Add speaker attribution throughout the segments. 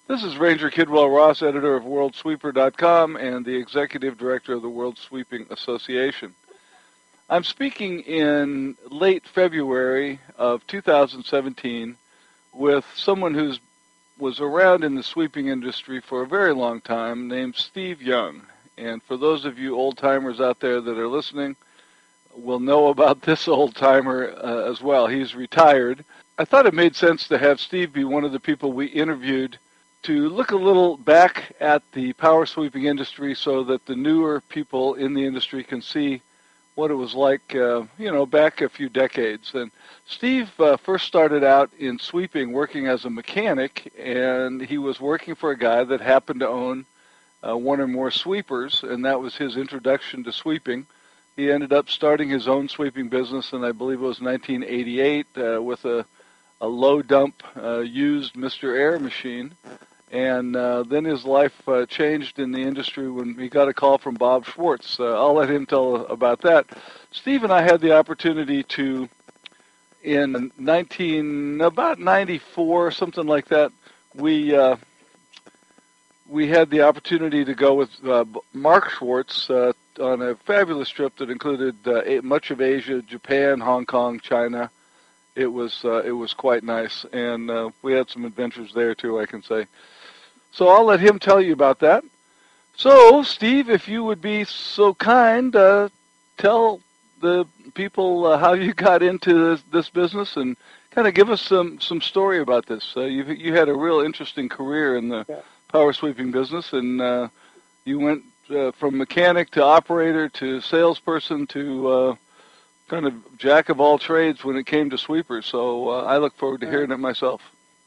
Speaker 1: This is Ranger Kidwell Ross, editor of WorldSweeper.com and the executive director of the World Sweeping Association. I'm speaking in late February of 2017 with someone who was around in the sweeping industry for a very long time named Steve Young. And for those of you old-timers out there that are listening, will know about this old-timer as well. He's retired. I thought it made sense to have Steve be one of the people we interviewed to look a little back at the power sweeping industry so that the newer people in the industry can see what it was like, back a few decades. And Steve first started out in sweeping working as a mechanic, and he was working for a guy that happened to own one or more sweepers, and that was his introduction to sweeping. He ended up starting his own sweeping business, and I believe it was 1988, with a low dump used Mr. Air machine. And then his life changed in the industry when he got a call from Bob Schwartz. I'll let him tell about that. Steve and I had the opportunity to, in about 94, something like that, we had the opportunity to go with Mark Schwartz on a fabulous trip that included much of Asia, Japan, Hong Kong, China. It was quite nice, and we had some adventures there too, I can say. So I'll let him tell you about that. So, Steve, if you would be so kind, tell the people how you got into this business and kind of give us some story about this. You had a real interesting career in the power sweeping business, and you went from mechanic to operator to salesperson to kind of jack of all trades when it came to sweepers. So I look forward to hearing it myself.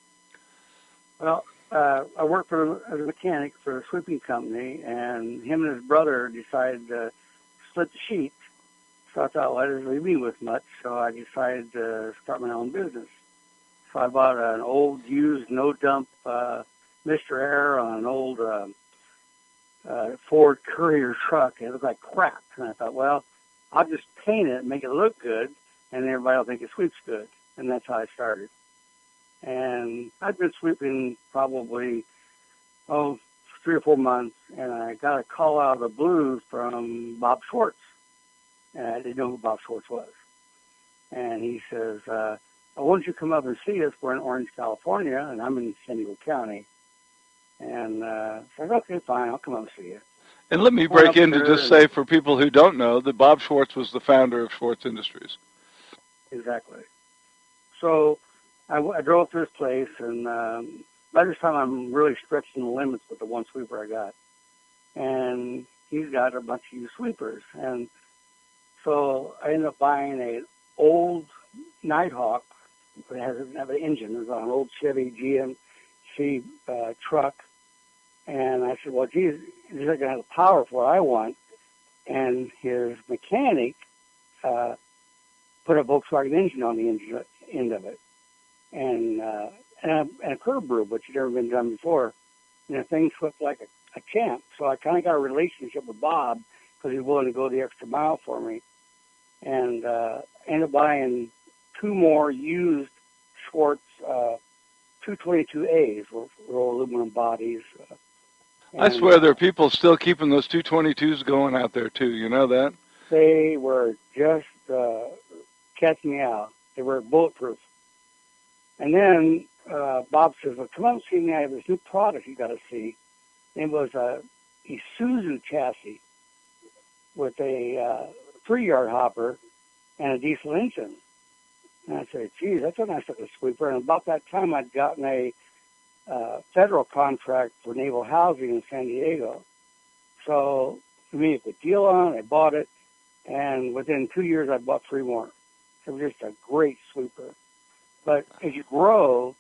Speaker 2: Well, I worked as a mechanic for a sweeping company, and him and his brother decided to split the sheet. So I thought, well, that doesn't leave me with much, so I decided to start my own business. So I bought an old used no-dump Mr. Air on an old Ford Courier truck. It looked like crap. And I thought, well, I'll just paint it and make it look good, and everybody will think it sweeps good. And that's how I started. And I'd been sweeping probably, 3 or 4 months, and I got a call out of the blue from Bob Schwartz. And I didn't know who Bob Schwartz was. And he says, why don't you come up and see us? We're in Orange, California, and I'm in San Diego County. And I said, okay, fine, I'll come up and see you.
Speaker 1: And let me break in to just say for people who don't know that Bob Schwartz was the founder of Schwartz Industries.
Speaker 2: Exactly. So I drove to this place, and by this time I'm really stretching the limits with the one sweeper I got. And he's got a bunch of used sweepers. And so I ended up buying an old Nighthawk. It doesn't have an engine. It was on an old Chevy GMC truck. And I said, well, geez, this isn't going to have the power for what I want. And his mechanic put a Volkswagen engine on the end of it. And a curb brew, which had never been done before. And the thing swept like a champ. So I kind of got a relationship with Bob because he was willing to go the extra mile for me. And ended up buying 2 more used Schwartz 222As, roll aluminum bodies.
Speaker 1: I swear there are people still keeping those 222s going out there, too. You know that?
Speaker 2: They were just catching me out. They were bulletproof. And then Bob says, well, come up and see me. I have this new product you got to see. It was a Isuzu chassis with a 3-yard hopper and a diesel engine. And I said, geez, that's a nice looking sweeper. And about that time, I'd gotten a federal contract for naval housing in San Diego. So we made a good deal on it. I bought it. And within 2 years, I bought 3 more. It was just a great sweeper. But as you grow,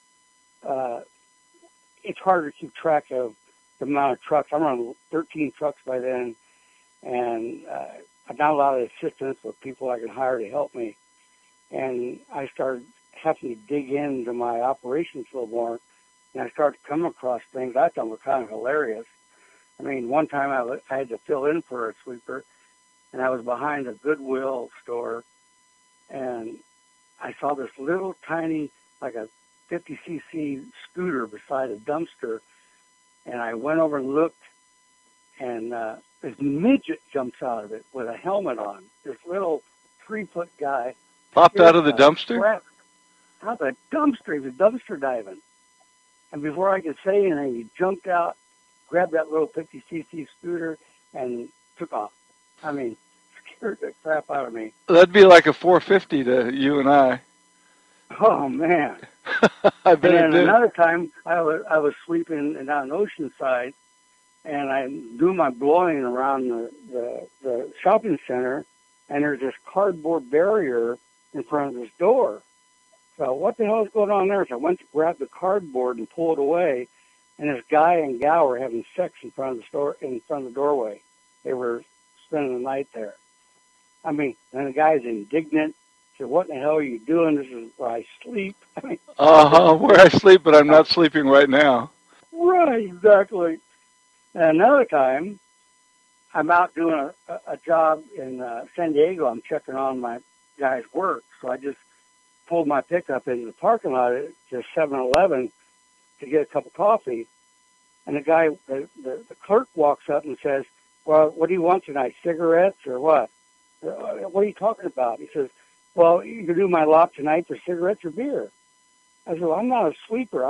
Speaker 2: it's harder to keep track of the amount of trucks. I'm on 13 trucks by then, and I got a lot of assistance with people I could hire to help me. And I started having to dig into my operations a little more, and I started to come across things I thought were kind of hilarious. I mean, one time I had to fill in for a sweeper, and I was behind a Goodwill store, and I saw this little tiny, like a 50cc scooter beside a dumpster And I went over and looked, and this midget jumps out of it with a helmet on. This little 3-foot guy.
Speaker 1: Popped out of the dumpster?
Speaker 2: Out of the dumpster. He was dumpster diving. And before I could say anything, he jumped out, grabbed that little 50cc scooter, and took off. I mean, scared the crap out of me.
Speaker 1: That'd be like a 450 to you and I.
Speaker 2: Oh, man.
Speaker 1: I bet
Speaker 2: and
Speaker 1: it did.
Speaker 2: Another time, I was sweeping down Oceanside, and I do my blowing around the shopping center, and there's this cardboard barrier in front of this door. So what the hell is going on there? So I went to grab the cardboard and pull it away, and this guy and gal were having sex in front of the store, in front of the doorway. They were spending the night there. I mean, and the guy's indignant. Said, "What in the hell are you doing? This is where I sleep." I mean,
Speaker 1: where I sleep, but I'm not sleeping right now.
Speaker 2: Right, exactly. And another time, I'm out doing a job in San Diego. I'm checking on my guy's work, so I just pulled my pickup into the parking lot at just 7-Eleven to get a cup of coffee. And the guy, the clerk walks up and says, "Well, what do you want tonight, cigarettes or what?" "What are you talking about?" He says, "Well, you can do my lot tonight for cigarettes or beer." I said, "Well, I'm not a sweeper."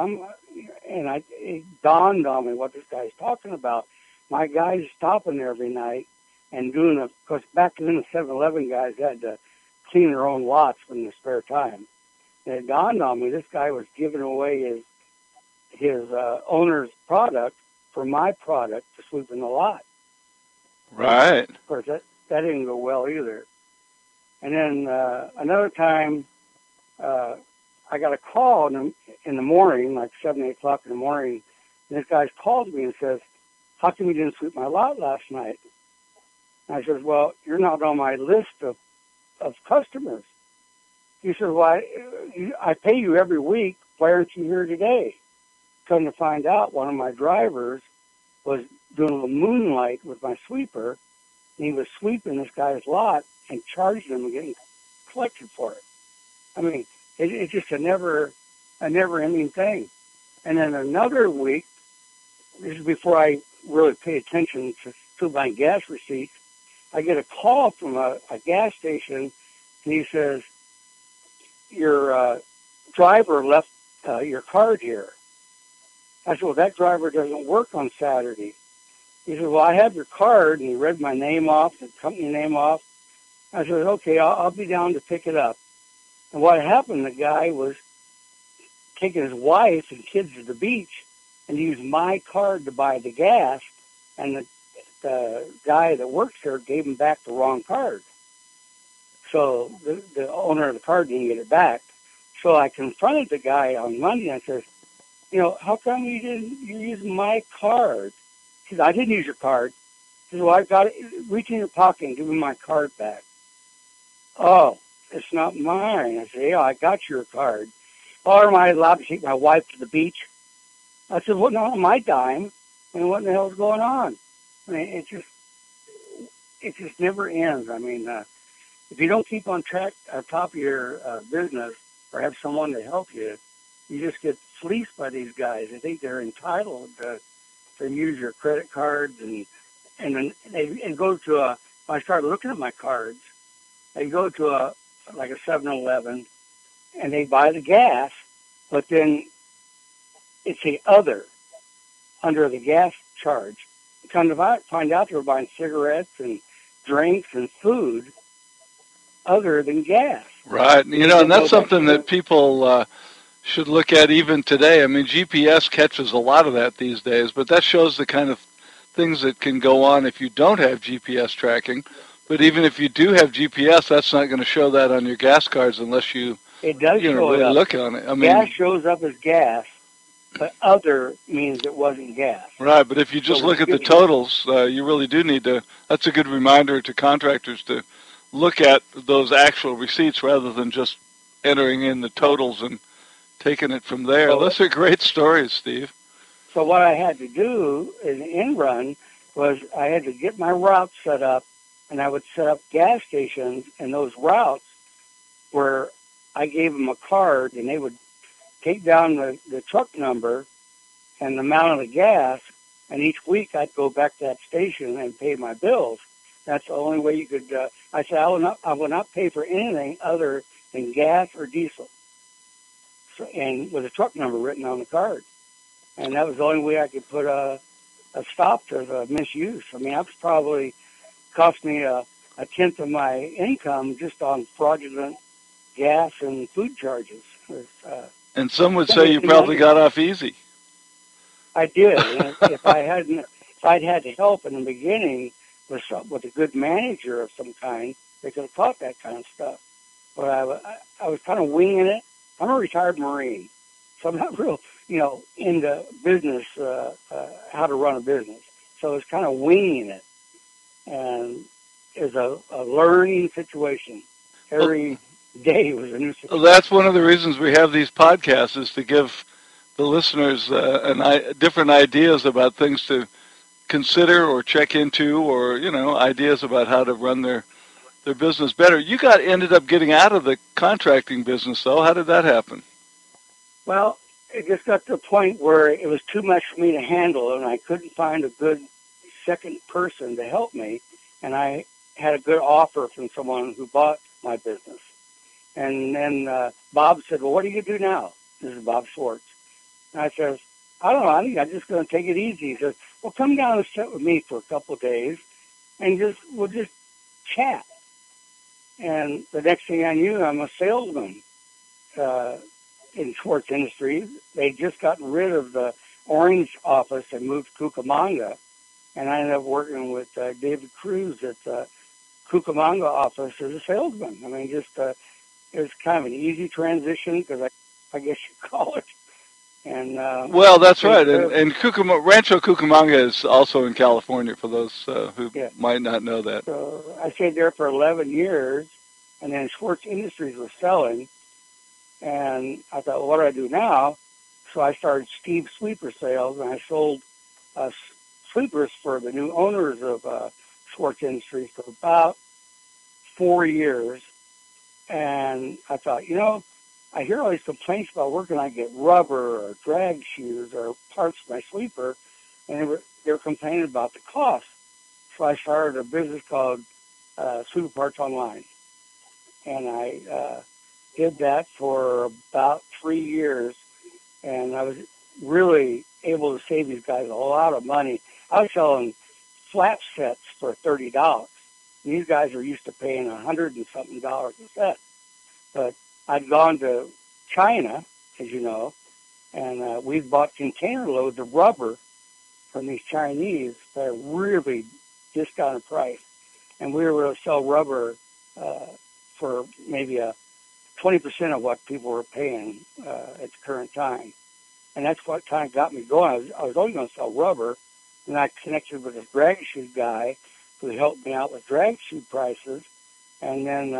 Speaker 2: It dawned on me what this guy's talking about. My guy's stopping there every night and because back then the 7-Eleven guys had to clean their own lots in their spare time. And it dawned on me this guy was giving away his owner's product for my product to sweep in the lot.
Speaker 1: Right.
Speaker 2: Of course, that didn't go well either. And then another time, I got a call in the morning, like 7, 8 o'clock in the morning, and this guy called me and says, "How come you didn't sweep my lot last night?" And I said, "Well, you're not on my list of customers." He said, "Well, I pay you every week. Why aren't you here today?" Come to find out, one of my drivers was doing a little moonlight with my sweeper, and he was sweeping this guy's lot and charging him and getting collected for it. I mean, it's just a never-ending thing. And then another week, this is before I really pay attention to my gas receipts, I get a call from a gas station, and he says, "Your driver left your card here." I said, "Well, that driver doesn't work on Saturday." He said, "Well, I have your card," and he read my name off, the company name off. I said, "Okay, I'll be down to pick it up." And what happened, the guy was taking his wife and kids to the beach and used my card to buy the gas, and the guy that works there gave him back the wrong card. So the owner of the card didn't get it back. So I confronted the guy on Monday and I said, "How come you're using my card?" He said, "I didn't use your card." He said, "Well, I got it. Reach in your pocket and give me my card back." "Oh, it's not mine." I said, "Yeah, I got your card." "Or am I allowed to take my wife to the beach?" I said, "Well, not on my dime. I mean, what in the hell's going on?" I mean, it just never ends. I mean, if you don't keep on top of your business or have someone to help you, you just get fleeced by these guys. They think they're entitled to use your credit cards and go to when I started looking at my cards, they go to a 7-Eleven and they buy the gas, but then it's the other under the gas charge. Come to find out they were buying cigarettes and drinks and food other than gas.
Speaker 1: Right. And that's something that people should look at even today. I mean, GPS catches a lot of that these days, but that shows the kind of things that can go on if you don't have GPS tracking. But even if you do have GPS, that's not going to show that on your gas cards unless you really look on it. I mean,
Speaker 2: gas shows up as gas, but other means it wasn't gas.
Speaker 1: Right, but if you just look at the totals, you really do need to. That's a good reminder to contractors to look at those actual receipts rather than just entering in the totals and taking it from there. Those are great stories, Steve.
Speaker 2: So what I had to do in the end run was I had to get my route set up, and I would set up gas stations in those routes where I gave them a card, and they would take down the truck number and the amount of the gas, and each week I'd go back to that station and pay my bills. That's the only way you could. I said I will not pay for anything other than gas or diesel, so, and with a truck number written on the card. And that was the only way I could put a stop to the misuse. I mean, that was probably cost me a tenth of my income just on fraudulent gas and food charges.
Speaker 1: And some would say you probably got off easy.
Speaker 2: I did. And if I'd had help in the beginning with a good manager of some kind, they could have taught that kind of stuff. But I was kind of winging it. I'm a retired Marine, so I'm not real, into business, how to run a business. So it's kind of winging it, and it's a learning situation. Every day was a new situation.
Speaker 1: Well, that's one of the reasons we have these podcasts, is to give the listeners different ideas about things to consider or check into, or ideas about how to run their business better. You ended up getting out of the contracting business, though. How did that happen?
Speaker 2: Well, it just got to a point where it was too much for me to handle, and I couldn't find a good second person to help me. And I had a good offer from someone who bought my business. And then Bob said, "Well, what do you do now?" This is Bob Schwartz. And I said, "I don't know. I think I'm just going to take it easy." He says, "Well, come down and sit with me for a couple of days, and we'll just chat." And the next thing I knew, I'm a salesman in Schwartz Industries. They'd just gotten rid of the Orange office and moved to Cucamonga. And I ended up working with David Cruz at the Cucamonga office as a salesman. I mean, it was kind of an easy transition, because I guess you call it. And
Speaker 1: well, that's right. And Rancho Cucamonga is also in California, for those who might not know that.
Speaker 2: So I stayed there for 11 years, and then Schwartz Industries was selling, and I thought, well, what do I do now? So I started Steve Sweeper Sales, and I sold sweepers for the new owners of Schwartz Industries for about 4 years. And I thought, I hear all these complaints about where can I get rubber or drag shoes or parts for my sweeper, and they were complaining about the cost. So I started a business called Sweeper Parts Online, and I did that for about 3 years, and I was really able to save these guys a lot of money. I was selling flat sets for $30. These guys are used to paying $100 and something a set. But I'd gone to China, as you know, and we'd bought container loads of rubber from these Chinese at a really discounted price. And we were able to sell rubber for maybe 20% of what people were paying at the current time. And that's what kind of got me going. I was only going to sell rubber, and I connected with this drag shoe guy who helped me out with drag shoe prices, and then,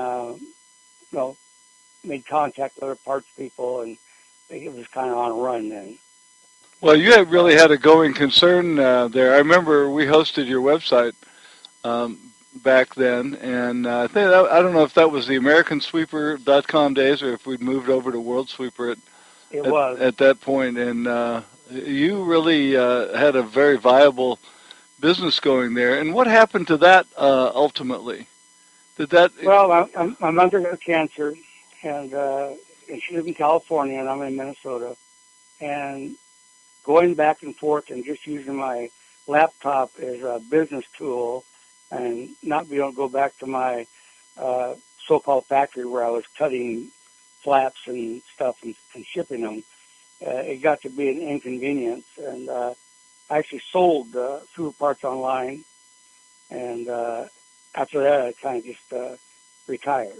Speaker 2: made contact with other parts people, and it was kind of on a run then.
Speaker 1: Well, you have really had a going concern there. I remember we hosted your website back then, and I don't know if that was the AmericanSweeper.com days or if we'd moved over to World Sweeper at that point. And you really had a very viable business going there. And what happened to that ultimately?
Speaker 2: Well, my mother got cancer, and she lived in California, and I'm in Minnesota. And going back and forth and just using my laptop as a business tool, and not being able to go back to my so-called factory where I was cutting flaps and stuff and shipping them, it got to be an inconvenience. And I actually sold Sweeper Parts Online, and after that I kind of just retired.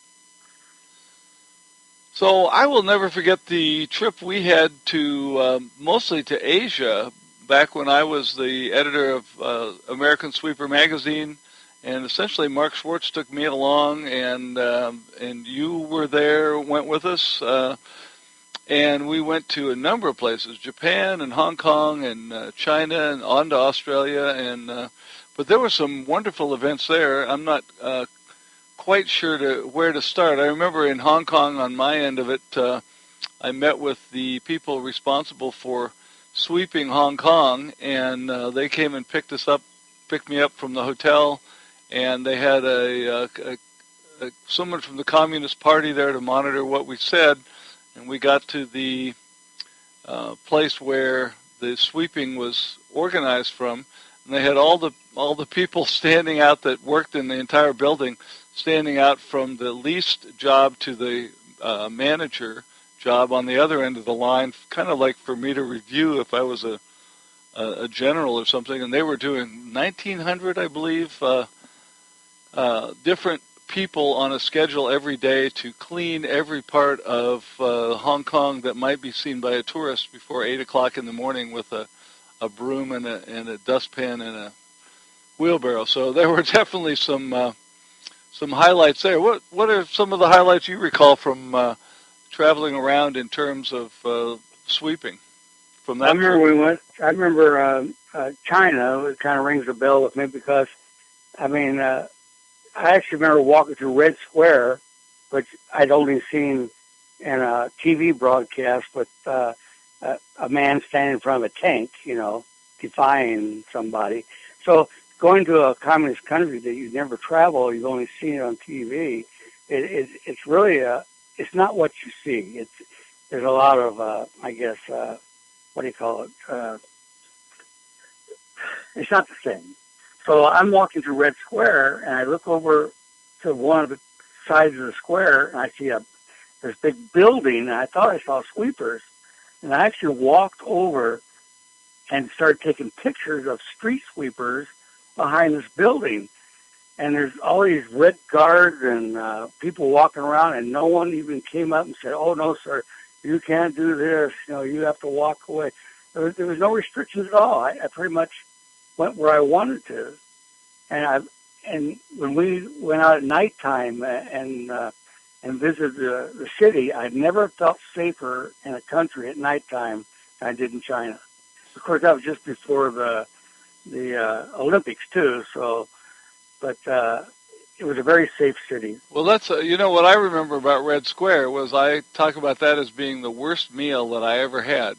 Speaker 1: So I will never forget the trip we had to, mostly to Asia, back when I was the editor of American Sweeper magazine, and essentially Mark Schwartz took me along, and you were there, went with us, and we went to a number of places, Japan and Hong Kong and China and on to Australia, and but there were some wonderful events there. I'm not quite sure where to start. I remember in Hong Kong, on my end of it, I met with the people responsible for sweeping Hong Kong, and they came and picked me up from the hotel, and they had someone from the Communist Party there to monitor what we said, and we got to the place where the sweeping was organized from, and they had all the people standing out that worked in the entire building, standing out from the least job to the manager job on the other end of the line, kind of like for me to review if I was a general or something, and they were doing 1,900, I believe, different people on a schedule every day to clean every part of Hong Kong that might be seen by a tourist before 8 o'clock in the morning with a broom and a dustpan and a wheelbarrow. So there were definitely some highlights there. What are some of the highlights you recall from traveling around in terms of sweeping from that?
Speaker 2: I remember China. It kind of rings a bell with me because, I actually remember walking through Red Square, which I'd only seen in a TV broadcast with a man standing in front of a tank, defying somebody. So going to a communist country that you've never traveled, you've only seen it on TV, it's really it's not what you see. There's a lot of, what do you call it? It's not the same. So I'm walking through Red Square, and I look over to one of the sides of the square, and I see this big building, and I thought I saw sweepers. And I actually walked over and started taking pictures of street sweepers behind this building. And there's all these red guards and people walking around, and no one even came up and said, "Oh, no, sir, you can't do this. You have to walk away." There was no restrictions at all. I pretty much went where I wanted to. And when we went out at nighttime and visited the city, I'd never felt safer in a country at nighttime than I did in China. Of course, that was just before the Olympics too. So, but it was a very safe city.
Speaker 1: Well, that's what I remember about Red Square was I talk about that as being the worst meal that I ever had.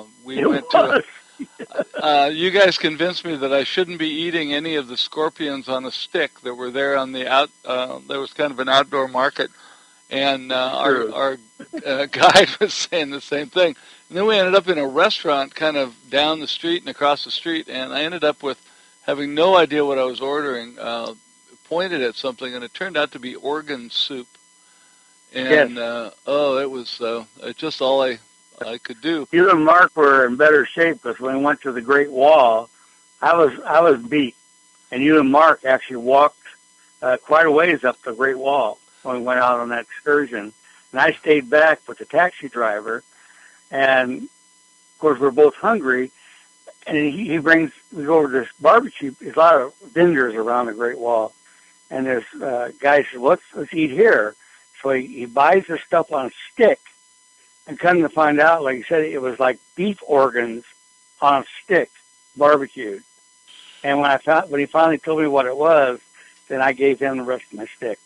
Speaker 1: You guys convinced me that I shouldn't be eating any of the scorpions on a stick that were there on the there was kind of an outdoor market, and our guide was saying the same thing. And then we ended up in a restaurant kind of down the street and across the street, and I ended up with having no idea what I was ordering. Pointed at something, and it turned out to be organ soup. And
Speaker 2: yes.
Speaker 1: It was just all I could do.
Speaker 2: You and Mark were in better shape because when we went to the Great Wall, I was beat, and you and Mark actually walked quite a ways up the Great Wall when we went out on that excursion. And I stayed back with the taxi driver, and of course we're both hungry. And we go over to this barbecue. There's a lot of vendors around the Great Wall. And this guy said, let's eat here. So he buys this stuff on a stick, and come to find out, like you said, it was like beef organs on a stick, barbecued. And when he finally told me what it was, then I gave him the rest of my stick.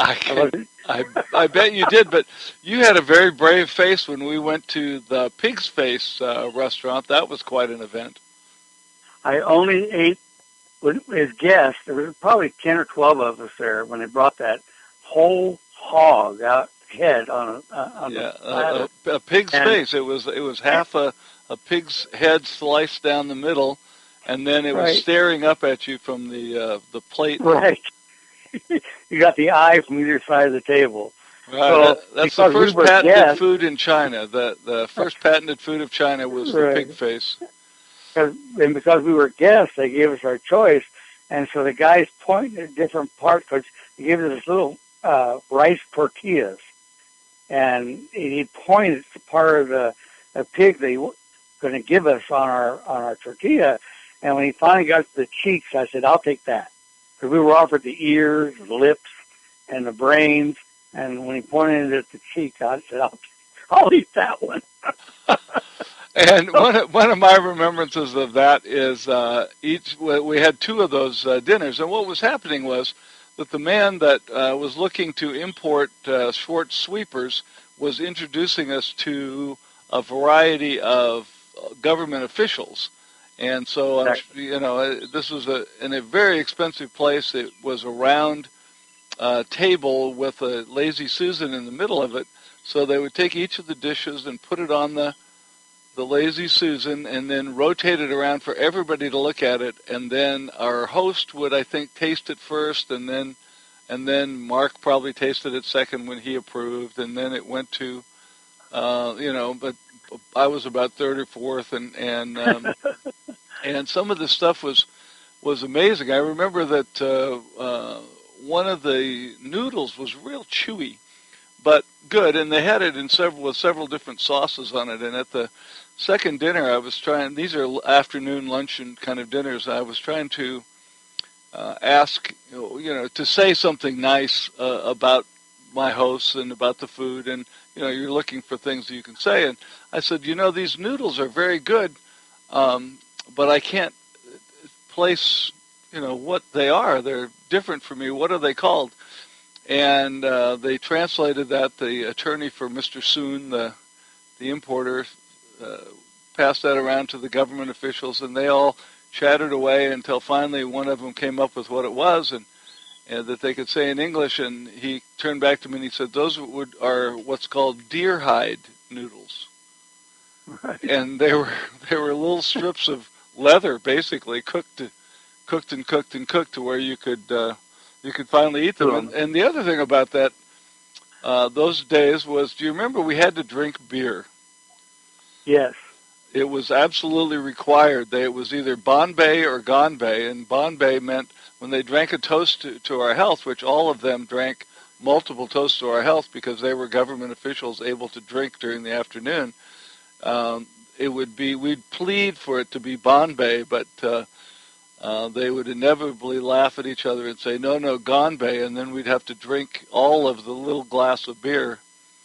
Speaker 1: I bet you did, but you had a very brave face when we went to the Pig's Face restaurant. That was quite an event.
Speaker 2: I only ate as guests. There was probably 10 or 12 of us there when they brought that whole hog out head on the
Speaker 1: a pig's face. It was half a pig's head sliced down the middle, and then it was staring up at you from the plate.
Speaker 2: Right. You got the eye from either side of the table.
Speaker 1: Right. So, that's the first patented food in China. The first patented food of China was the pig face.
Speaker 2: Because we were guests, they gave us our choice, and so the guys pointed at different parts, because he gave us this little rice tortillas, and he pointed to part of the pig that he was going to give us on our tortilla, and when he finally got to the cheeks, I said, "I'll take that," because we were offered the ears, the lips, and the brains, and when he pointed at the cheek, I said, "I'll eat that one."
Speaker 1: And one of my remembrances of that is we had two of those dinners, and what was happening was that the man that was looking to import short sweepers was introducing us to a variety of government officials. And so,
Speaker 2: Exactly.
Speaker 1: this was in a very expensive place. It was a round table with a Lazy Susan in the middle of it. So they would take each of the dishes and put it on the Lazy Susan and then rotate it around for everybody to look at it. And then our host would, I think, taste it first, and then Mark probably tasted it second when he approved, and then it went to, but I was about third or fourth, and some of the stuff was amazing. I remember that one of the noodles was real chewy, but good, and they had it in several different sauces on it. And at the second dinner, I was trying. These are afternoon luncheon kind of dinners. I was trying to ask, to say something nice about my hosts and about the food, and you're looking for things that you can say. And I said, these noodles are very good, but I can't place, what they are. They're different for me. What are they called? And they translated that. The attorney for Mr. Soon, the importer, passed that around to the government officials, and they all chattered away until finally one of them came up with what it was, and that they could say in English. And he turned back to me and he said, "Those are what's called deer hide noodles."
Speaker 2: Right.
Speaker 1: And they were little strips of leather, basically cooked to where you could finally eat them. And the other thing about that those days was, do you remember we had to drink beer?
Speaker 2: Yes.
Speaker 1: It was absolutely required. It was either Bombay or Gonbay, and Bombay meant when they drank a toast to our health, which all of them drank multiple toasts to our health because they were government officials able to drink during the afternoon. It would be, we'd plead for it to be Bombay, but they would inevitably laugh at each other and say, no, Gonbay, and then we'd have to drink all of the little glass of beer.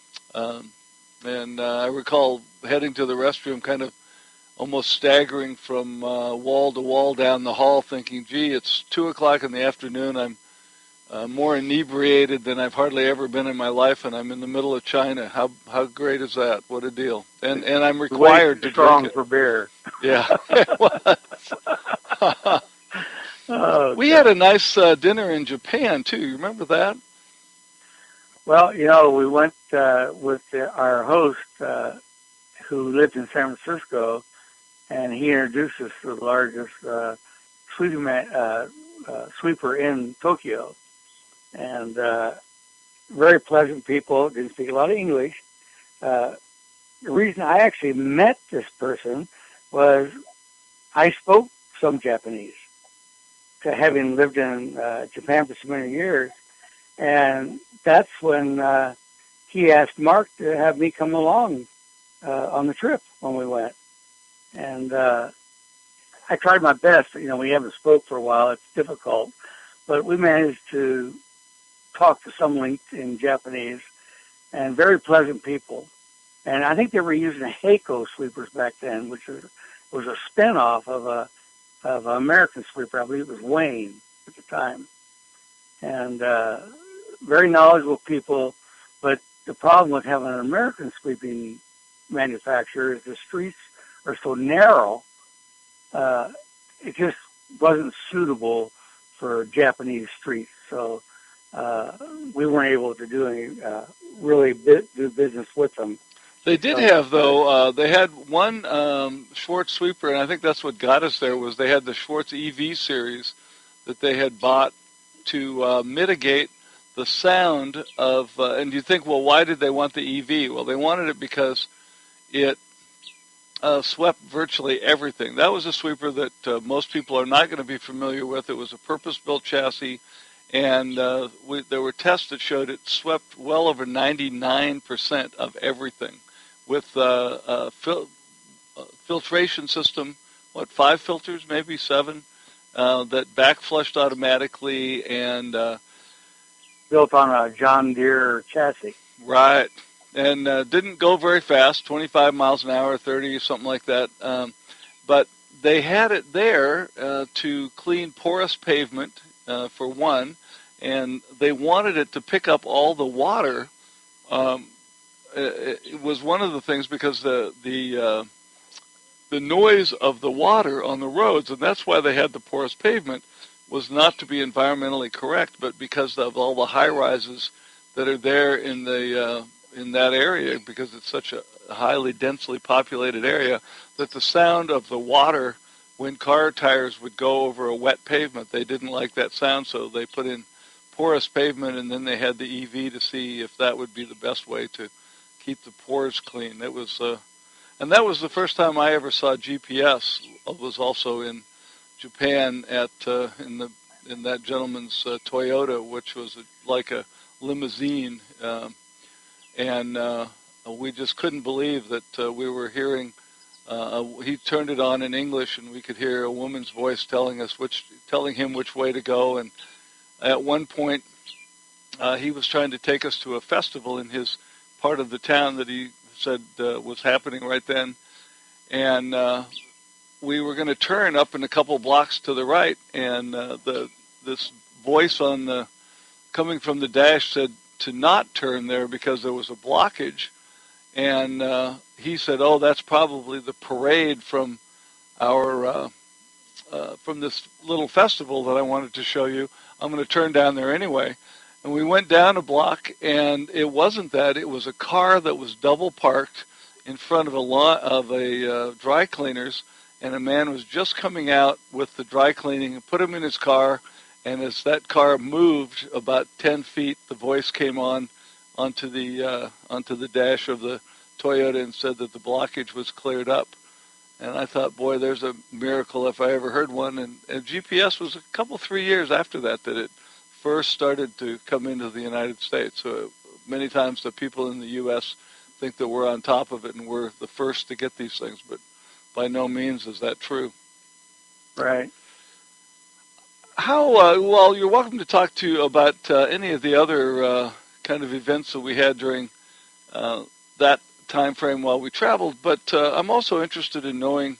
Speaker 1: And I recall heading to the restroom, kind of almost staggering from wall to wall down the hall, thinking, gee, it's 2 o'clock in the afternoon. I'm more inebriated than I've hardly ever been in my life, and I'm in the middle of China. How great is that? What a deal. And I'm required to drink it.
Speaker 2: For beer.
Speaker 1: Yeah, it was. We had a nice dinner in Japan, too. You remember that?
Speaker 2: Well, we went with our host who lived in San Francisco, and he introduced us to the largest sweeper in Tokyo. And very pleasant people, didn't speak a lot of English. The reason I actually met this person was I spoke some Japanese, having lived in Japan for so many years. And that's when he asked Mark to have me come along on the trip when we went. And I tried my best. We haven't spoke for a while. It's difficult. But we managed to talk to some length in Japanese, and very pleasant people. And I think they were using Heiko sweepers back then, which was a spinoff of an American sweeper. I believe it was Wayne at the time. And very knowledgeable people, but the problem with having an American sweeping manufacturer is the streets are so narrow, it just wasn't suitable for Japanese streets. So we weren't able to do business with them.
Speaker 1: They did have, though, they had one Schwartz sweeper, and I think that's what got us there, was they had the Schwartz EV series that they had bought to mitigate the sound of, and you think, well, why did they want the EV? Well, they wanted it because it swept virtually everything. That was a sweeper that most people are not going to be familiar with. It was a purpose-built chassis, and there were tests that showed it swept well over 99% of everything with filtration system, 5 filters, maybe 7, that back-flushed automatically, and
Speaker 2: built on a John Deere chassis.
Speaker 1: Right. And didn't go very fast, 25 miles an hour, 30, something like that. But they had it there to clean porous pavement, for one, and they wanted it to pick up all the water. It was one of the things because the the noise of the water on the roads, and that's why they had the porous pavement, was not to be environmentally correct, but because of all the high rises that are there in that area, because it's such a highly densely populated area, that the sound of the water when car tires would go over a wet pavement, they didn't like that sound, so they put in porous pavement, and then they had the EV to see if that would be the best way to keep the pores clean. It was, and that was the first time I ever saw GPS. It was also in Japan in that gentleman's Toyota, which was like a limousine, and we just couldn't believe that we were hearing. He turned it on in English, and we could hear a woman's voice telling him which way to go. And at one point, he was trying to take us to a festival in his part of the town that he said was happening right then, and we were going to turn up in a couple blocks to the right, and this voice coming from the dash said to not turn there because there was a blockage, and he said, "Oh, that's probably the parade from our from this little festival that I wanted to show you. I'm going to turn down there anyway." And we went down a block, and it wasn't that. It was a car that was double parked in front of a dry cleaners, and a man was just coming out with the dry cleaning and put him in his car, and as that car moved about 10 feet, the voice came onto the dash of the Toyota and said that the blockage was cleared up. And I thought, boy, there's a miracle if I ever heard one. And GPS was 3 years after that it first started to come into the United States. So many times the people in the U.S. think that we're on top of it and we're the first to get these things, but by no means is that true.
Speaker 2: Right.
Speaker 1: How, well, you're welcome to talk to about any of the other kind of events that we had during that time frame while we traveled, but I'm also interested in knowing,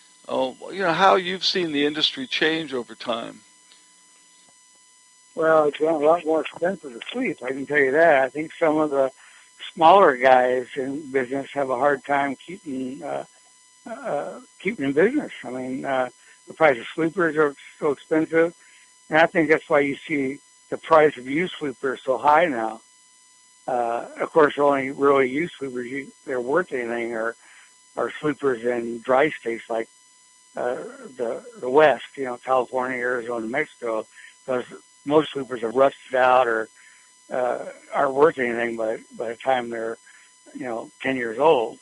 Speaker 1: how you've seen the industry change over time.
Speaker 2: Well, it's gotten a lot more expensive to sweep, I can tell you that. I think some of the smaller guys in business have a hard time keeping in business. I mean, the price of sweepers are so expensive, and I think that's why you see the price of used sweepers so high now. Of course, only really used sweepers they're worth anything are sweepers in dry states like the West, California, Arizona, Mexico, because most sweepers are rusted out or aren't worth anything by the time they're 10 years old.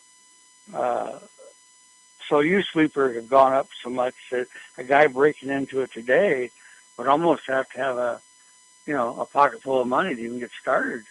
Speaker 2: So used sweepers have gone up so much that a guy breaking into it today would almost have to have a pocket full of money to even get started.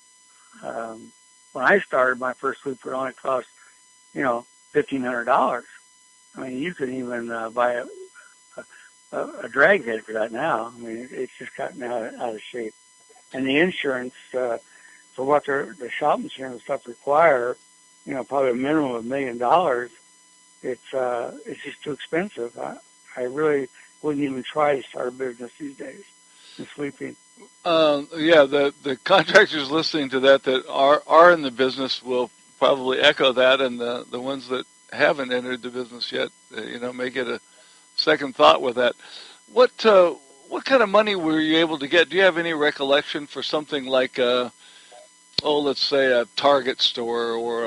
Speaker 2: When I started, my first sweeper only cost $1,500. I mean, you could even buy a drag head for that now. I mean, it's just gotten out of shape. And the insurance for what the shop insurance and stuff require, probably a minimum of $1 million. It's just too expensive. I really wouldn't even try to start a business these days in sweeping.
Speaker 1: Yeah, the contractors listening to that are in the business will probably echo that, and the ones that haven't entered the business yet, may get a second thought with that. What kind of money were you able to get? Do you have any recollection for something like, let's say a Target store or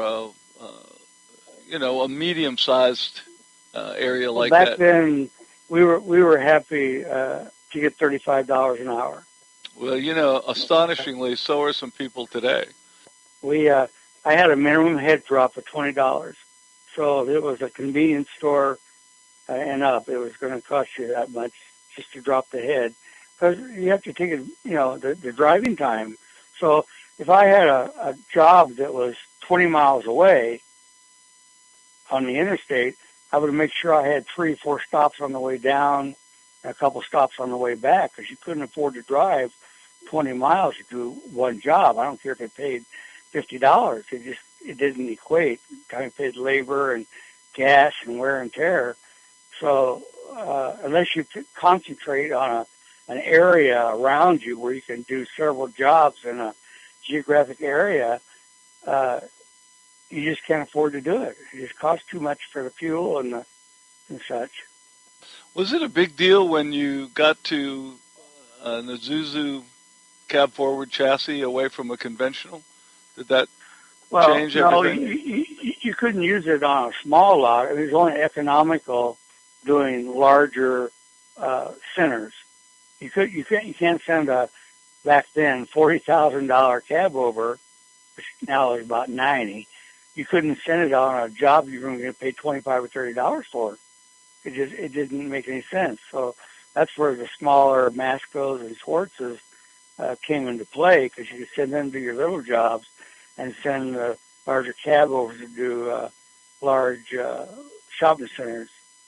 Speaker 1: a medium-sized area like that?
Speaker 2: Back then, we were happy to get $35 an hour.
Speaker 1: Well, astonishingly, so are some people today.
Speaker 2: I had a minimum head drop of $20. So if it was a convenience store and up, it was going to cost you that much just to drop the head. Because you have to take the driving time. So if I had a job that was 20 miles away on the interstate, I would make sure I had 3 or 4 stops on the way down and a couple stops on the way back, because you couldn't afford to drive 20 miles to do one job. I don't care if they paid $50. It didn't equate. Time you paid labor and gas and wear and tear. So unless you concentrate on an area around you where you can do several jobs in a geographic area, you just can't afford to do it. It just costs too much for the fuel and such.
Speaker 1: Was it a big deal when you got to an Isuzu cab forward chassis away from a conventional? Did that
Speaker 2: Well,
Speaker 1: change
Speaker 2: no,
Speaker 1: everything?
Speaker 2: you couldn't use it on a small lot. It was only economical doing larger centers. You can't send a back then $40,000 cab over, which now is about 90. You couldn't send it on a job you were going to pay $25 or $30 for. It didn't make any sense. So that's where the smaller Mascos and Schwartzes came into play, because you could send them to your little jobs and send the larger cab over to do large shopping centers.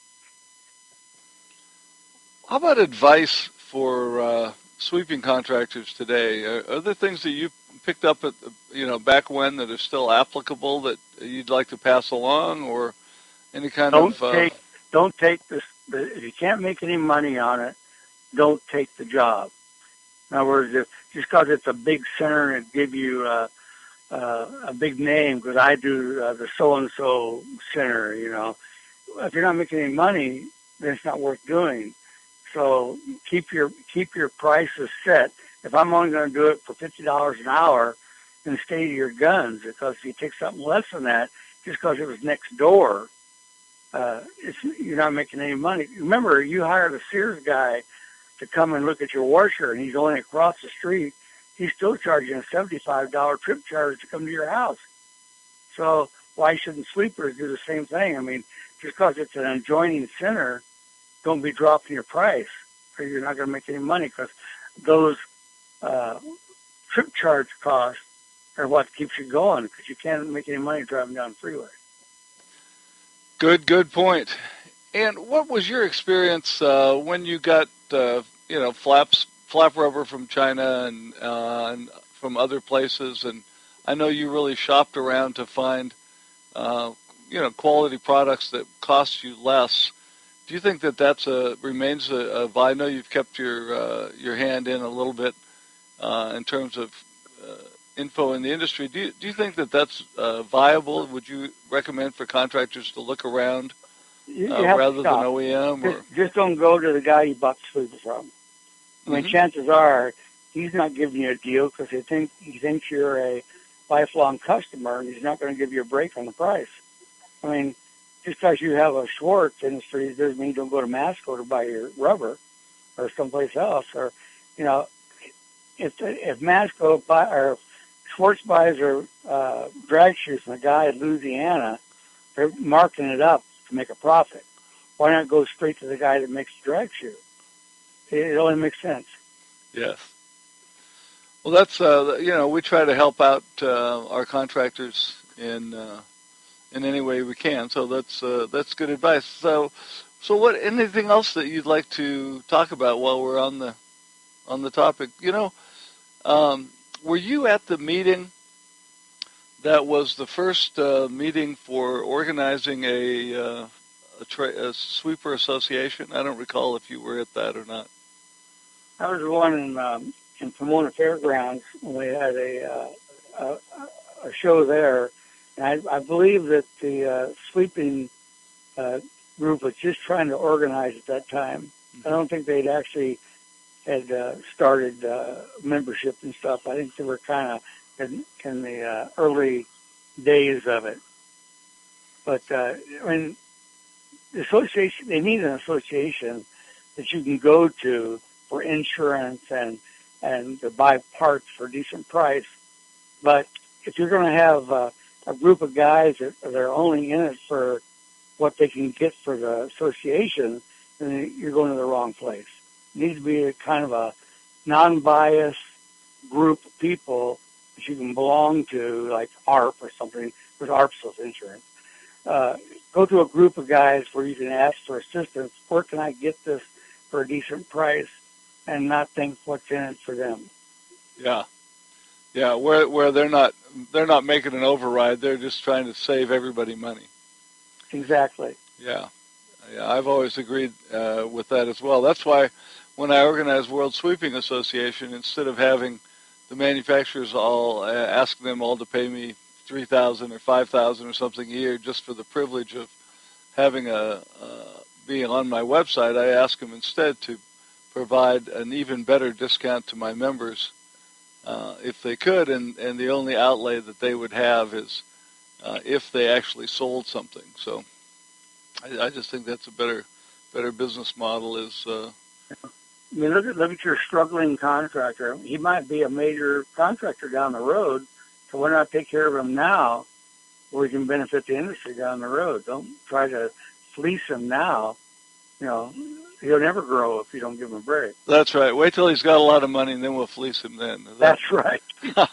Speaker 1: How about advice for sweeping contractors today? Are there things that you picked up at back when that are still applicable that you'd like to pass along, or any kind
Speaker 2: don't take this. If you can't make any money on it, don't take the job. In other words, just because it's a big center and it give you a big name, because I do the so-and-so center, if you're not making any money, then it's not worth doing. So keep your prices set. If I'm only going to do it for $50 an hour, then stay to your guns, because if you take something less than that, just because it was next door, you're not making any money. Remember, you hired a Sears guy to come and look at your washer, and he's only across the street. He's still charging a $75 trip charge to come to your house. So why shouldn't sweepers do the same thing? I mean, just because it's an adjoining center, don't be dropping your price, or you're not going to make any money, because those trip charge costs are what keeps you going, because you can't make any money driving down the freeway.
Speaker 1: Good point. And what was your experience when you got flap rubber from China and from other places? And I know you really shopped around to find quality products that cost you less. Do you think that remains a I know you've kept your hand in a little bit in terms of info in the industry. Do you think that's viable? Would you recommend for contractors to look around rather than OEM?
Speaker 2: Just don't go to the guy you bought the sweeper from. I mean, chances are he's not giving you a deal because he thinks you're a lifelong customer, and he's not going to give you a break on the price. I mean, just because you have a Schwartz industry doesn't mean you don't go to Masco to buy your rubber or someplace else. Or, if Masco or Schwartz buys their drag shoes from a guy in Louisiana, they're marking it up to make a profit. Why not go straight to the guy that makes the drag shoe? It only makes sense.
Speaker 1: Yes. Well, that's we try to help out our contractors in any way we can. So that's good advice. So what? Anything else that you'd like to talk about while we're on the topic? Were you at the meeting that was the first meeting for organizing a sweeper association? I don't recall if you were at that or not.
Speaker 2: I was the one in Pomona Fairgrounds when we had a show there, and I believe that the sweeping group was just trying to organize at that time. Mm-hmm. I don't think they'd actually had started membership and stuff. I think they were kind of in the early days of it. But I mean, the association, they need an association that you can go to for insurance and to buy parts for a decent price. But if you're going to have a group of guys that are only in it for what they can get for the association, then you're going to the wrong place. It needs to be a kind of a non-biased group of people that you can belong to, like ARP or something, because ARP sells insurance. Go to a group of guys where you can ask for assistance. Where can I get this for a decent price, and not think what's in it for them?
Speaker 1: Yeah. Where they're not making an override. They're just trying to save everybody money.
Speaker 2: Exactly.
Speaker 1: Yeah, I've always agreed with that as well. That's why when I organized World Sweeping Association, instead of having the manufacturers all asking them all to pay me $3,000 or $5,000 or something a year just for the privilege of having being on my website, I ask them instead to provide an even better discount to my members if they could, and the only outlay that they would have is if they actually sold something. So I just think that's a better business model.
Speaker 2: I mean, look at your struggling contractor. He might be a major contractor down the road, so why not take care of him now where he can benefit the industry down the road? Don't try to fleece him now. You know, he'll never grow if you don't give him a break.
Speaker 1: That's right. Wait till he's got a lot of money, and then we'll fleece him then.
Speaker 2: That's right.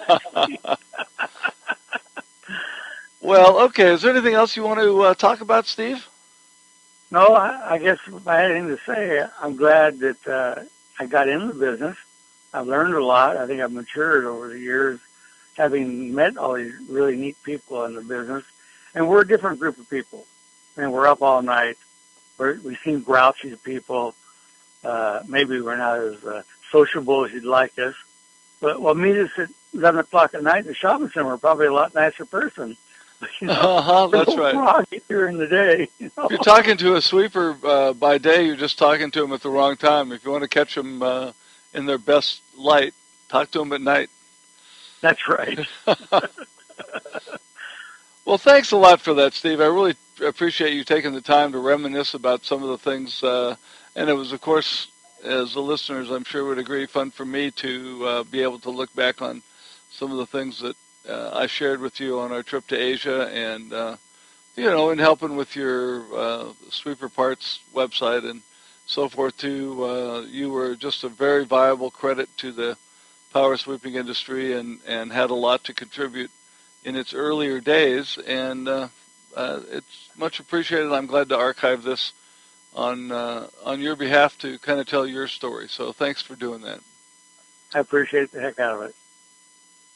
Speaker 1: Well, okay. Is there anything else you want to talk about, Steve?
Speaker 2: No, I guess if I had anything to say, I'm glad that I got into the business. I've learned a lot. I think I've matured over the years, having met all these really neat people in the business. And we're a different group of people. I mean, we're up all night. We seem grouchy to people. Maybe we're not as sociable as you'd like us. But we'll meet us at 11 o'clock at night in the shopping center. We're probably a lot nicer person. You know,
Speaker 1: that's right.
Speaker 2: During the day. You know?
Speaker 1: If you're talking to a sweeper by day, you're just talking to them at the wrong time. If you want to catch them in their best light, talk to them at night.
Speaker 2: That's right.
Speaker 1: Well, thanks a lot for that, Steve. I really appreciate you taking the time to reminisce about some of the things. And it was, of course, as the listeners, I'm sure would agree, fun for me to be able to look back on some of the things that I shared with you on our trip to Asia, and in helping with your Sweeper Parts website and so forth too. You were just a very viable credit to the power sweeping industry, and had a lot to contribute in its earlier days, and it's much appreciated. I'm glad to archive this on your behalf to kind of tell your story. So thanks for doing that.
Speaker 2: I appreciate the heck out of it.